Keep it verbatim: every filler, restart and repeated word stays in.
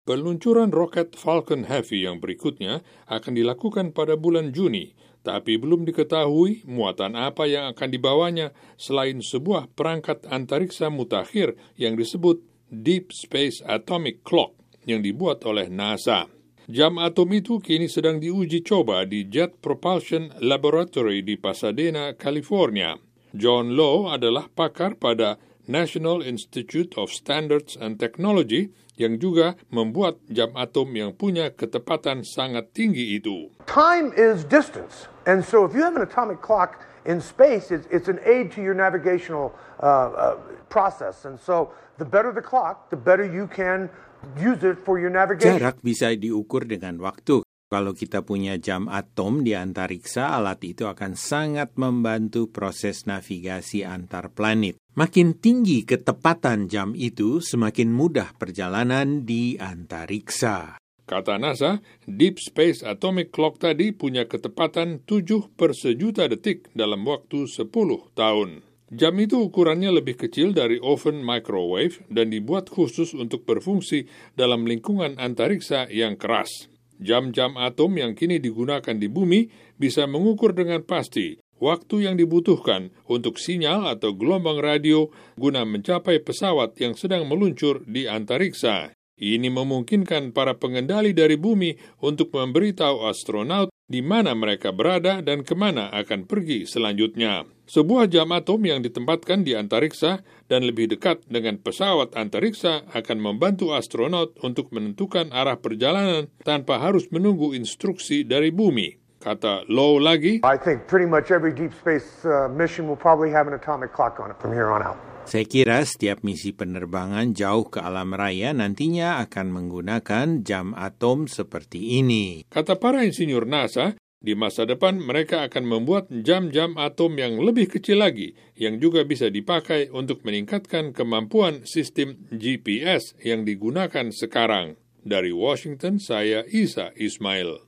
Peluncuran roket Falcon Heavy yang berikutnya akan dilakukan pada bulan Juni, tapi belum diketahui muatan apa yang akan dibawanya selain sebuah perangkat antariksa mutakhir yang disebut Deep Space Atomic Clock yang dibuat oleh NASA. Jam atom itu kini sedang diuji coba di Jet Propulsion Laboratory di Pasadena, California. John Lowe adalah pakar pada National Institute of Standards and Technology yang juga membuat jam atom yang punya ketepatan sangat tinggi itu. Time is distance, and so if you have an atomic clock in space, it's, it's an aid to your navigational uh, uh, process, and so the better the clock, the better you can use it for your navigation. Jarak bisa diukur dengan waktu. Kalau kita punya jam atom di antariksa, alat itu akan sangat membantu proses navigasi antar planet. Makin tinggi ketepatan jam itu, semakin mudah perjalanan di antariksa. Kata NASA, Deep Space Atomic Clock tadi punya ketepatan tujuh per sejuta detik dalam waktu sepuluh tahun. Jam itu ukurannya lebih kecil dari oven microwave dan dibuat khusus untuk berfungsi dalam lingkungan antariksa yang keras. Jam-jam atom yang kini digunakan di bumi bisa mengukur dengan pasti waktu yang dibutuhkan untuk sinyal atau gelombang radio guna mencapai pesawat yang sedang meluncur di antariksa. Ini memungkinkan para pengendali dari bumi untuk memberitahu astronaut di mana mereka berada dan kemana akan pergi selanjutnya. Sebuah jam atom yang ditempatkan di antariksa dan lebih dekat dengan pesawat antariksa akan membantu astronot untuk menentukan arah perjalanan tanpa harus menunggu instruksi dari bumi. Kata Lowe lagi, I think pretty much every deep space uh, mission will probably have an atomic clock on it from here on out. Saya kira setiap misi penerbangan jauh ke alam raya nantinya akan menggunakan jam atom seperti ini. Kata para insinyur NASA, di masa depan mereka akan membuat jam-jam atom yang lebih kecil lagi, yang juga bisa dipakai untuk meningkatkan kemampuan sistem G P S yang digunakan sekarang. Dari Washington, saya Isa Ismail.